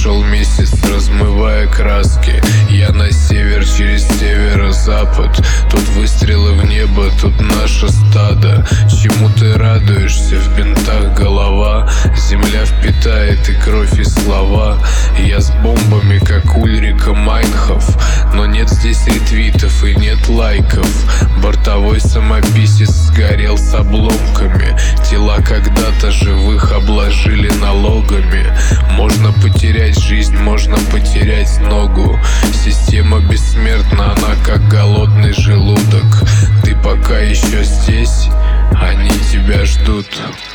Шел месяц, размывая краски. Я на север, через северо-запад. Тут выстрелы в небо, тут наше стадо. Чему ты радуешься? В бинтах голова. Земля впитает и кровь, и слова. Я с бомбами, как Ульрика Майнхоф. Но нет здесь ретвитов и нет лайков. Бортовой самописец сгорел с обломками. Тела когда-то живых обложили налогами. Можно потерять жизнь, можно потерять ногу. Система бессмертна, она как голодный желудок. Ты пока еще здесь, они тебя ждут.